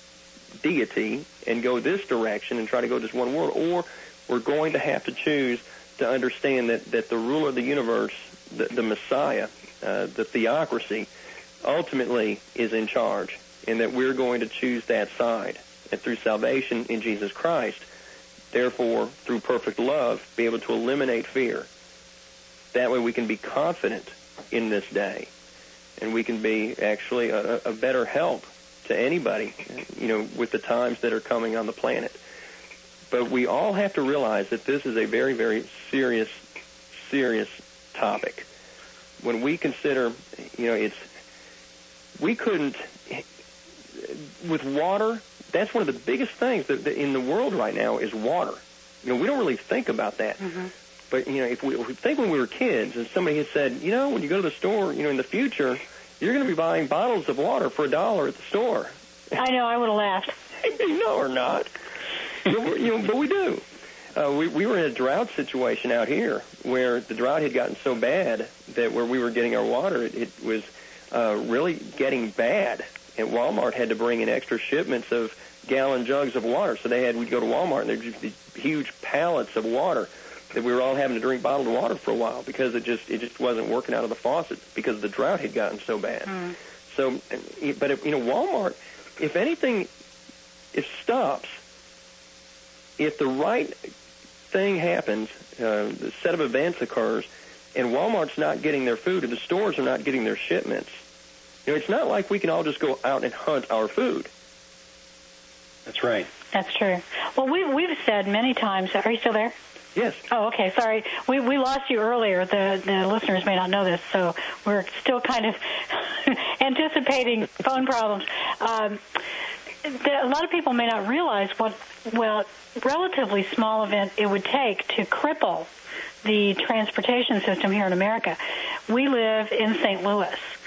deity, and go this direction and try to go just one world, or we're going to have to choose to understand that, that the ruler of the universe, the, the Messiah, uh, the theocracy, ultimately is in charge, and that we're going to choose that side. And through salvation in Jesus Christ, therefore, through perfect love, be able to eliminate fear. That way we can be confident in this day, and we can be actually a, a better help to anybody, you know, with the times that are coming on the planet. But we all have to realize that this is a very, very serious, serious topic. When we consider, you know, it's, we couldn't, with water, that's one of the biggest things that, that in the world right now is water. You know, we don't really think about that. Mm-hmm. But, you know, if we, if we think when we were kids and somebody had said, you know, when you go to the store, you know, in the future, you're going to be buying bottles of water for a dollar at the store. I know, I would have laughed. No, or not. But, you know, but we do. Uh, we, we were in a drought situation out here where the drought had gotten so bad that where we were getting our water, it, it was uh, really getting bad. And Walmart had to bring in extra shipments of gallon jugs of water. So they had, we'd go to Walmart and there'd just be huge pallets of water that we were all having to drink bottled water for a while because it just it just wasn't working out of the faucet because the drought had gotten so bad. Mm. So, but if, you know, Walmart, if anything, it stops. If the right thing happens, uh, the set of events occurs, and Walmart's not getting their food, or the stores are not getting their shipments, you know, it's not like we can all just go out and hunt our food. That's right. That's true. Well, we, we've said many times, are you still there? Yes. Oh, okay. Sorry. We we lost you earlier. The the listeners may not know this, so we're still kind of anticipating phone problems. Um, the, a lot of people may not realize what, well, relatively small event it would take to cripple the transportation system here in America. We live in Saint Louis,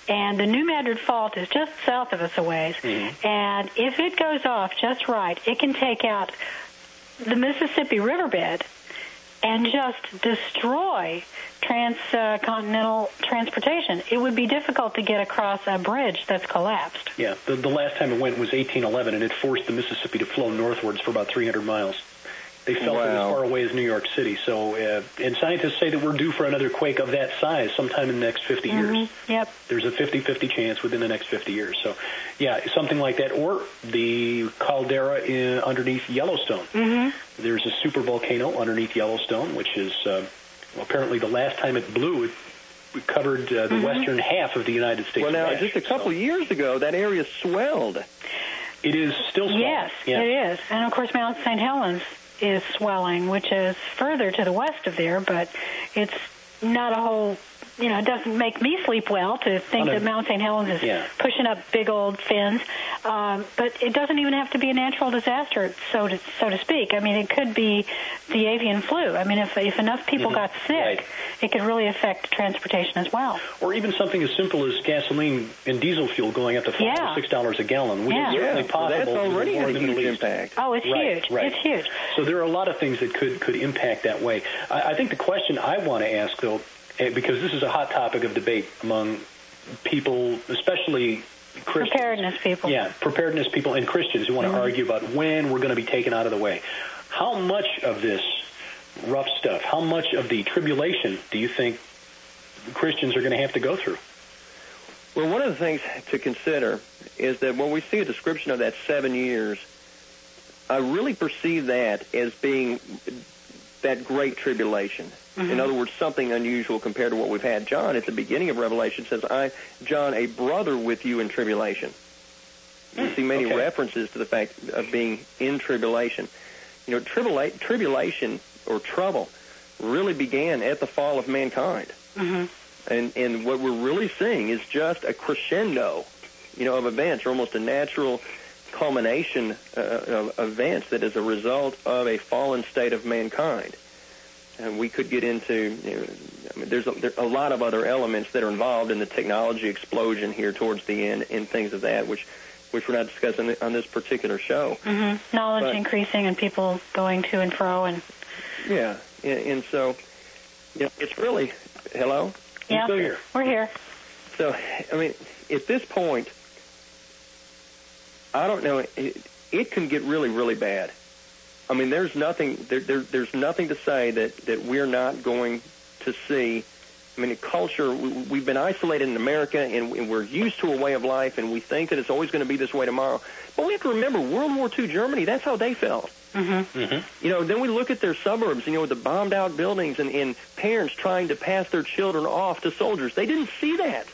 And the New Madrid Fault is just south of us a ways. Mm-hmm. And if it goes off just right, it can take out the Mississippi riverbed and just destroy transcontinental transportation. It would be difficult to get across a bridge that's collapsed. Yeah, the, the last time it went was eighteen eleven, and it forced the Mississippi to flow northwards for about three hundred miles. They felt wow. it as far away as New York City. So, uh, and scientists say that we're due for another quake of that size sometime in the next fifty mm-hmm. years. Yep. There's a fifty-fifty chance within the next fifty years. So, yeah, something like that. Or the caldera in, underneath Yellowstone. Mm-hmm. There's a super volcano underneath Yellowstone, which is uh, well, apparently the last time it blew, it covered uh, the mm-hmm. western half of the United States. Well, now, ash, just a couple so. years ago, that area swelled. It is still swelling. Yes, yes, it is. And, of course, Mount Saint Helens is swelling, which is further to the west of there, but it's not a whole, you know, it doesn't make me sleep well to think that Mount Saint Helens is yeah. pushing up big old fins. Um, but it doesn't even have to be a natural disaster, so to, so to speak. I mean, it could be the avian flu. I mean, if, if enough people mm-hmm. got sick, right. it could really affect transportation as well. Or even something as simple as gasoline and diesel fuel going up to five yeah. or six dollars a gallon, which yeah. is certainly yeah. possible. That's already had a huge impact. Oh, it's right, huge. Right. It's huge. So there are a lot of things that could, could impact that way. I, I think the question I want to ask, though, because this is a hot topic of debate among people, especially Christians. Preparedness people. Yeah, preparedness people and Christians who want to mm-hmm. argue about when we're going to be taken out of the way. How much of this rough stuff, how much of the tribulation do you think Christians are going to have to go through? Well, one of the things to consider is that when we see a description of that seven years, I really perceive that as being that great tribulation. Mm-hmm. In other words, something unusual compared to what we've had. John, at the beginning of Revelation, says, I, John, a brother with you in tribulation. Mm, you see many okay. references to the fact of being in tribulation. You know, tribula- tribulation or trouble really began at the fall of mankind. Mm-hmm. And, and what we're really seeing is just a crescendo, you know, of events, or almost a natural culmination uh, of events that is a result of a fallen state of mankind. And we could get into, you know, I mean, there's a, there are a lot of other elements that are involved in the technology explosion here towards the end and things of that, which which we're not discussing on this particular show. Mm-hmm. Knowledge but, increasing and people going to and fro. and Yeah, and, and so, you know, it's really, hello? Yeah, still here. We're here. So, I mean, at this point, I don't know, it, it can get really, really bad. I mean, there's nothing. There, there, there's nothing to say that, that we're not going to see. I mean, the culture. We, we've been isolated in America, and, and we're used to a way of life, and we think that it's always going to be this way tomorrow. But we have to remember, World War Two Germany. That's how they felt. Mm-hmm. Mm-hmm. You know, then we look at their suburbs. You know, with the bombed out buildings, and, and parents trying to pass their children off to soldiers. They didn't see that.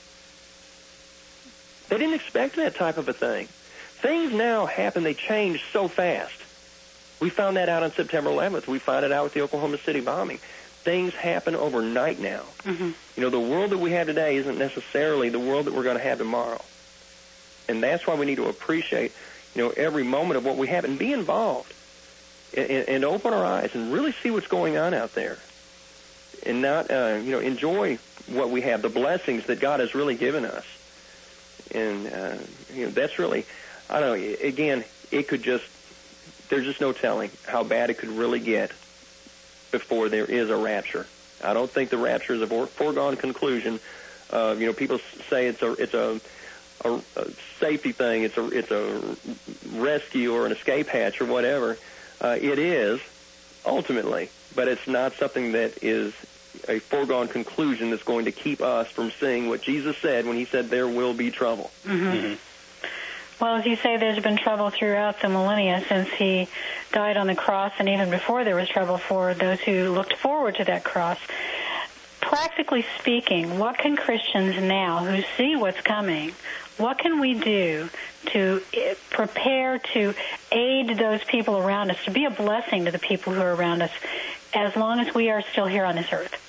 They didn't expect that type of a thing. Things now happen. They change so fast. We found that out on September eleventh. We found it out with the Oklahoma City bombing. Things happen overnight now. Mm-hmm. You know, the world that we have today isn't necessarily the world that we're going to have tomorrow. And that's why we need to appreciate, you know, every moment of what we have and be involved and, and open our eyes and really see what's going on out there and not, uh, you know, enjoy what we have, the blessings that God has really given us. And, uh, you know, that's really, I don't know, again, it could just, there's just no telling how bad it could really get before there is a rapture. I don't think the rapture is a foregone conclusion. Uh, you know, people say it's a it's a, a, a safety thing. It's a it's a rescue or an escape hatch or whatever. Uh, it is ultimately, but it's not something that is a foregone conclusion that's going to keep us from seeing what Jesus said when he said there will be trouble. Mm-hmm. Mm-hmm. Well, as you say, there's been trouble throughout the millennia since he died on the cross, and even before there was trouble for those who looked forward to that cross. Practically speaking, what can Christians now who see what's coming, what can we do to prepare to aid those people around us, to be a blessing to the people who are around us, as long as we are still here on this earth?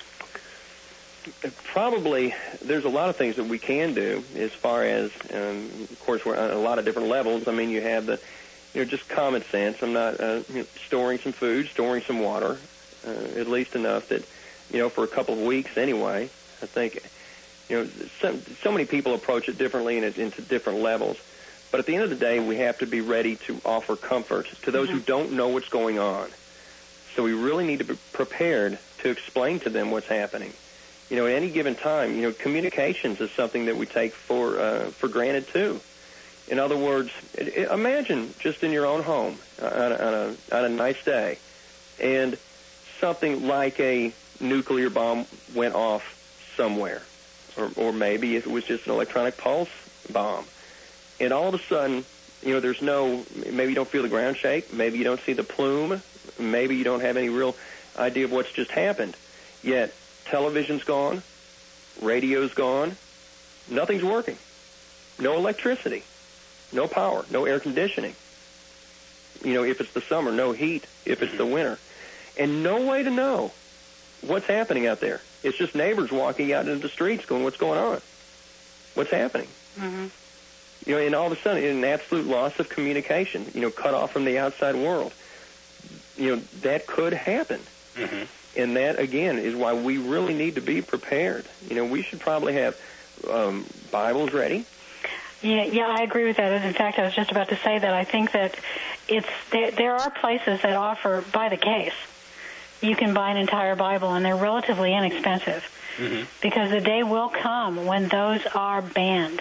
Probably there's a lot of things that we can do as far as, um, of course, we're on a lot of different levels. I mean, you have the, you know, just common sense. I'm not uh, you know, storing some food, storing some water, uh, at least enough that, you know, for a couple of weeks anyway. I think You know, so, so many people approach it differently and into different levels. But at the end of the day, we have to be ready to offer comfort to those mm-hmm. who don't know what's going on. So we really need to be prepared to explain to them what's happening. You know, at any given time, you know, communications is something that we take for uh, for granted too. In other words, it, it, imagine just in your own home uh, on, a, on, a, on a nice day, and something like a nuclear bomb went off somewhere, or, or maybe it was just an electronic pulse bomb. And all of a sudden, you know, there's no, maybe you don't feel the ground shake, maybe you don't see the plume, maybe you don't have any real idea of what's just happened. Yet, television's gone, radio's gone, nothing's working. No electricity, no power, no air conditioning. You know, if it's the summer, no heat, if it's the winter. And no way to know what's happening out there. It's just neighbors walking out into the streets going, what's going on? What's happening? Mm-hmm. You know, and all of a sudden, an absolute loss of communication, you know, cut off from the outside world. You know, that could happen. Mm-hmm. And that, again, is why we really need to be prepared. You know, we should probably have um, Bibles ready. Yeah, yeah, I agree with that. In fact, I was just about to say that. I think that it's there, there are places that offer by the case. You can buy an entire Bible, and they're relatively inexpensive. Mm-hmm. Because the day will come when those are banned.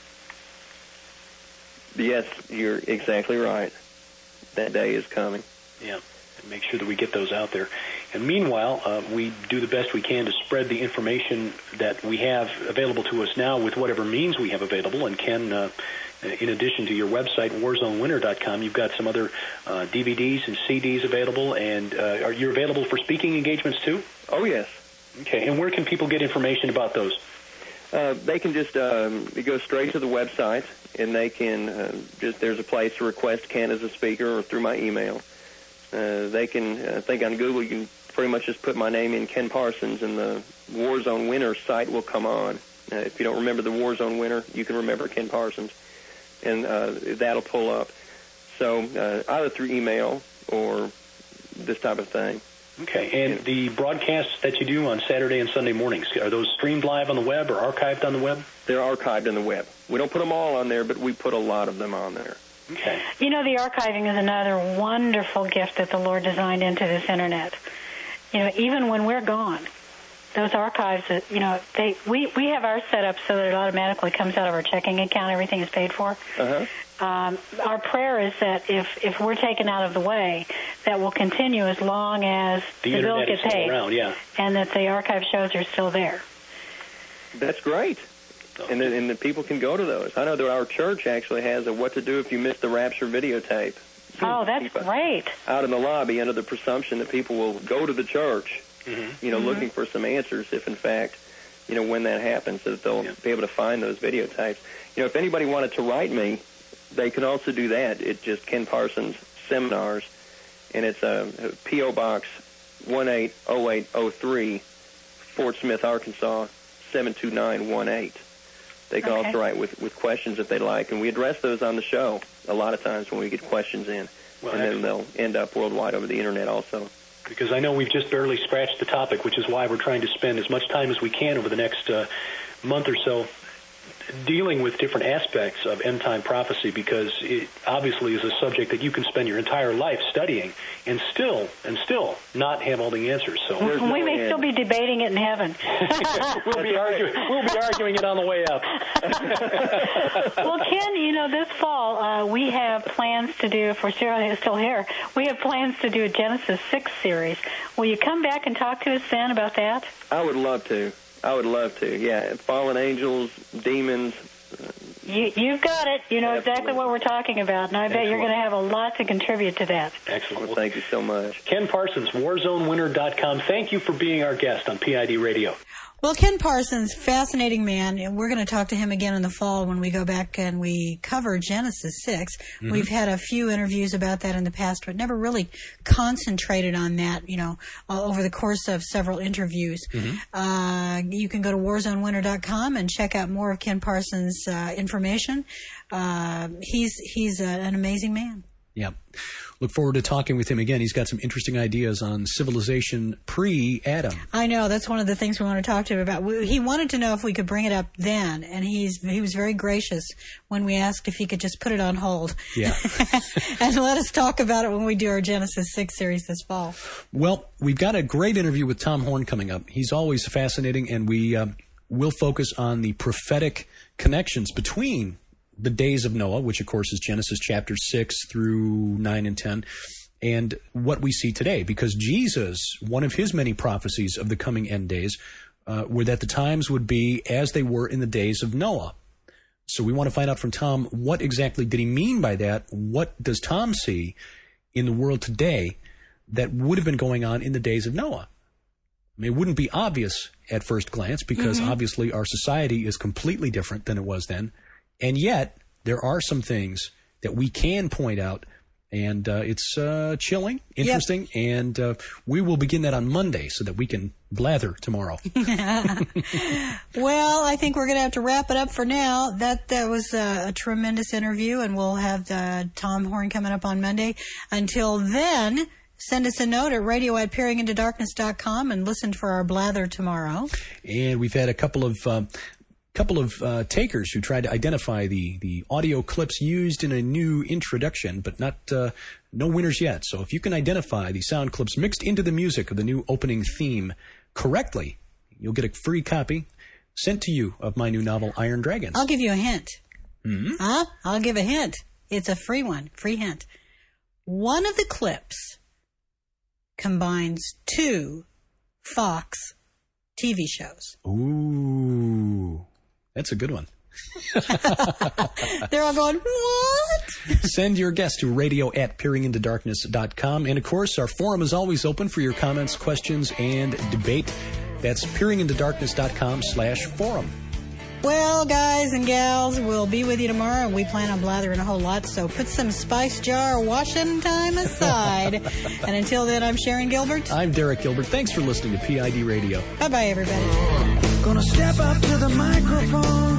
Yes, you're exactly right. That day is coming. Yeah, and make sure that we get those out there. And meanwhile, uh, we do the best we can to spread the information that we have available to us now with whatever means we have available. And Ken, uh, in addition to your website, warzone winter dot com, you've got some other uh, D V Ds and C Ds available. And uh, are you available for speaking engagements too? Oh, yes. Okay, and where can people get information about those? Uh, they can just um, go straight to the website, and they can uh, just, there's a place to request Ken as a speaker or through my email. Uh, they can, uh, I think on Google, you can pretty much just put my name in, Ken Parsons, and the Warzone Winter site will come on. Uh, if you don't remember the Warzone Winter, you can remember Ken Parsons, and uh, that'll pull up. So uh, either through email or this type of thing. Okay, and the broadcasts that you do on Saturday and Sunday mornings, are those streamed live on the web or archived on the web? They're archived on the web. We don't put them all on there, but we put a lot of them on there. Okay. You know, the archiving is another wonderful gift that the Lord designed into this Internet. You know, even when we're gone, those archives, you know, they we, we have ours set up so that it automatically comes out of our checking account. Everything is paid for. Uh-huh. Um, our prayer is that if, if we're taken out of the way, that will continue as long as the, the bills get paid, around, yeah. and that the archive shows are still there. That's great. And the, and the people can go to those. I know that our church actually has a what to do if you miss the Rapture videotape. Oh, that's great. Out in the lobby under the presumption that people will go to the church, mm-hmm. you know, mm-hmm. looking for some answers if, in fact, you know, when that happens, that they'll yeah. be able to find those videotapes. You know, if anybody wanted to write me, they can also do that. It's just Ken Parsons Seminars, and it's a P O Box one eight oh eight oh three, Fort Smith, Arkansas, seven two nine one eight. They can okay. also write with, with questions if they like, and we address those on the show a lot of times when we get questions in, well, and then they'll end up worldwide over the Internet also. Because I know we've just barely scratched the topic, which is why we're trying to spend as much time as we can over the next uh, month or so dealing with different aspects of end-time prophecy, because it obviously is a subject that you can spend your entire life studying and still and still not have all the answers. So we no may end. still be debating it in heaven. we'll be arguing. We'll be arguing it on the way up. Well, Ken, you know, this fall uh, we have plans to do. If we're still still here, we have plans to do a Genesis six series. Will you come back and talk to us then about that? I would love to. I would love to, yeah. Fallen angels, demons. You, you've got it. You know Absolutely. exactly what we're talking about, and I bet Excellent. you're going to have a lot to contribute to that. Excellent. Well, thank you so much. Ken Parsons, warzone winter dot com. Thank you for being our guest on P I D Radio. Well, Ken Parsons, fascinating man. And we're going to talk to him again in the fall when we go back and we cover Genesis six. Mm-hmm. We've had a few interviews about that in the past, but never really concentrated on that, you know, uh, over the course of several interviews. Mm-hmm. Uh, you can go to warzone winter dot com and check out more of Ken Parsons' uh, information. Uh, he's he's a, an amazing man. Yep. look forward to talking with him again. He's got some interesting ideas on civilization pre-Adam. I know. That's one of the things we want to talk to him about. We, he wanted to know if we could bring it up then, and he's he was very gracious when we asked if he could just put it on hold. Yeah. And let us talk about it when we do our Genesis six series this fall. Well, we've got a great interview with Tom Horn coming up. He's always fascinating, and we uh, will focus on the prophetic connections between the days of Noah, which, of course, is Genesis chapter six through nine and ten, and what we see today. Because Jesus, one of his many prophecies of the coming end days, uh, were that the times would be as they were in the days of Noah. So we want to find out from Tom, what exactly did he mean by that? What does Tom see in the world today that would have been going on in the days of Noah? I mean, it wouldn't be obvious at first glance, because mm-hmm. obviously our society is completely different than it was then. And yet, there are some things that we can point out, and uh, it's uh, chilling, interesting, yep. and uh, we will begin that on Monday so that we can blather tomorrow. Well, I think we're going to have to wrap it up for now. That that was a, a tremendous interview, and we'll have uh, Tom Horn coming up on Monday. Until then, send us a note at radio at peering into darkness dot com and listen for our blather tomorrow. And we've had a couple of... Uh, couple of uh, takers who tried to identify the, the audio clips used in a new introduction, but not uh, no winners yet. So if you can identify the sound clips mixed into the music of the new opening theme correctly, you'll get a free copy sent to you of my new novel, Iron Dragons. I'll give you a hint. Mm-hmm. Huh? I'll give a hint. It's a free one. Free hint. One of the clips combines two Fox T V shows. Ooh. That's a good one. They're all going, what? Send your guess to radio at peering into darkness dot com. And, of course, our forum is always open for your comments, questions, and debate. That's peering into darkness dot com slash forum. Well, guys and gals, we'll be with you tomorrow, and we plan on blathering a whole lot, so put some spice jar washing time aside. And until then, I'm Sharon Gilbert. I'm Derek Gilbert. Thanks for listening to P I D Radio. Bye-bye, everybody. Gonna step up to the microphone.